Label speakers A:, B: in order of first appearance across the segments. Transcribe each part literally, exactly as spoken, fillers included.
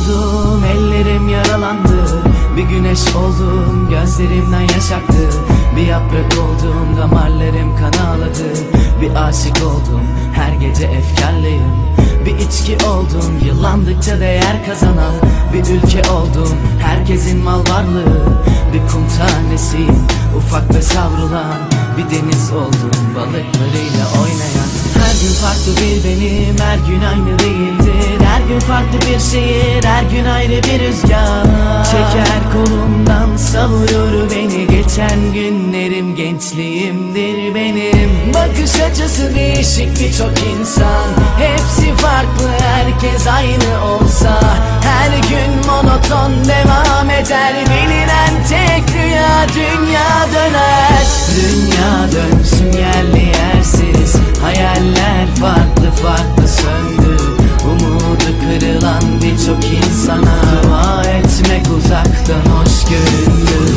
A: oldum, ellerim yaralandı. Bir güneş oldum, gözlerimden yaş aktı. Bir yaprak oldum, damarlarım kan ağladı. Bir aşık oldum, her gece efkarlıyım. Bir içki oldum, yıllandıkça değer kazanan. Bir ülke oldum, herkesin mal varlığı. Bir kum tanesiyim, ufak ve savrulan. Bir deniz oldum, balıklarıyla oynayan. Her gün farklı bir benim, her gün aynı değildir. Her gün farklı bir şehir, her gün ayrı bir rüzgar. Çeker kolumdan, savurur beni. Geçen günlerim, gençliğimdir benim. Bakış açısı değişik birçok insan. Hepsi farklı, herkes aynı olsa. Her gün monoton devam eder. Bilinen tek rüya, dünya döner. Dünya dönsün yerli yersiz. Hayaller farklı farklı söndü. Umudu kırılan birçok insana dua etmek uzaktan hoş göründü.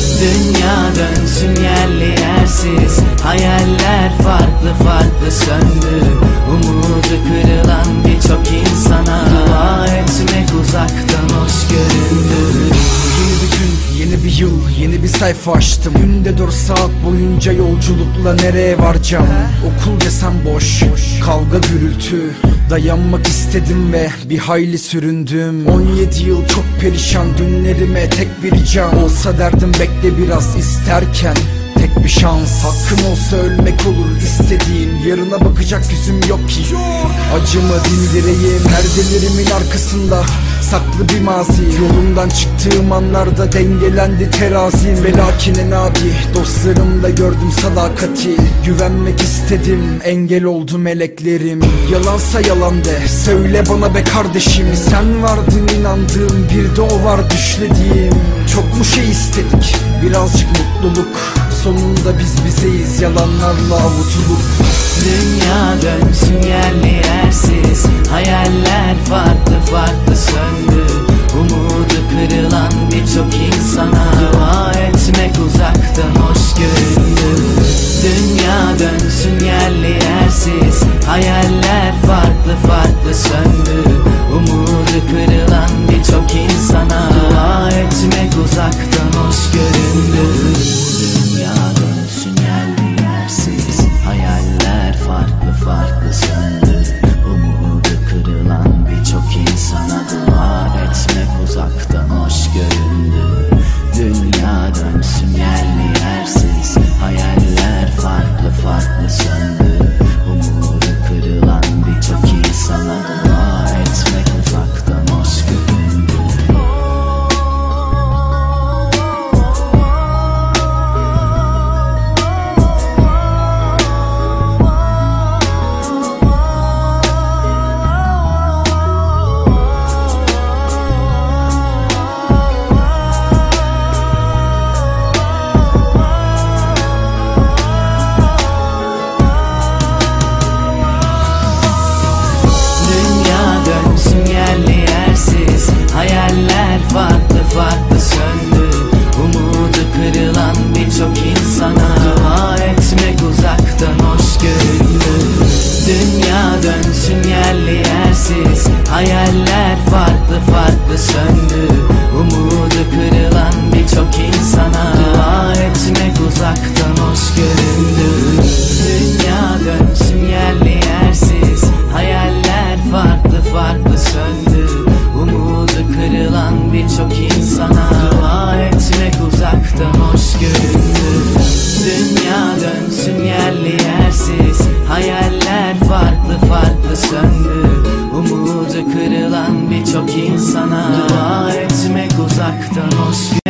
A: Dünya dönsün yerli yersiz. Hayaller farklı farklı söndü. Umudu kırılan birçok insana dua etmek uzaktan hoş göründü.
B: Yeni bir gün, yeni bir yıl, yeni bir sayfa açtım. Günde dört saat boyunca yolculukla nereye varacağım? Okul desem boş, kavga gürültü. Dayanmak istedim ve bir hayli süründüm. On yedi yıl çok perişan, günlerime tek bir ricam olsa derdim, bekle biraz isterken. Tek bir şans, hakkım olsa ölmek olur istediğim. Yarına bakacak yüzüm yok ki. Acımı dindireyim, perdelerimin arkasında saklı bir mazi. Yolumdan çıktığım anlarda dengelendi terazim. Ve lakin en adi dostlarımda gördüm sadakati. Güvenmek istedim, engel oldu meleklerim. Yalansa yalan de, söyle bana be kardeşim. Sen vardın inandığım, bir de o var düşlediğim. Çok mu şey istedik, birazcık mutluluk. Sonunda biz bizeyiz, yalanlarla avutulup.
A: Dünya dönsün yerli yersiz. Hayaller farklı farklı söndü. Umudu kırılan birçok insana dua etmek uzaktan hoş göründü. Dünya dönsün yerli yersiz. Hayaller farklı farklı söndü. Umudu kırılan birçok insana dua etmek uzaktan hoş göründü. Dünya dönsün yerli yersiz. Hayaller farklı farklı söndü. Umudu kırılan birçok insana dua etmek uzaktan hoş göründü. Dünya dönsün yerli yersiz. Hayaller farklı farklı söndü. Umudu kırılan birçok insana dua etmek uzaktan hoş göründü. Hayaller farklı farklı söndü. Umudu kırılan birçok insana dua etmek uzaktan hoş göründü. Dünya dönsün yerli yersiz. Hayaller farklı farklı söndü. Umudu kırılan birçok insana dua etmek uzaktan hoş göründü. Dünya dönsün yerli yersiz. Hayaller farklı farklı söndü. Umudu kırılan birçok insana dua etmek uzaktan hoş göründü. Dünya dönsün yerli yersiz. Hayaller farklı farklı söndü. Umudu kırılan birçok insana dua etmek uzaktan hoş göründü.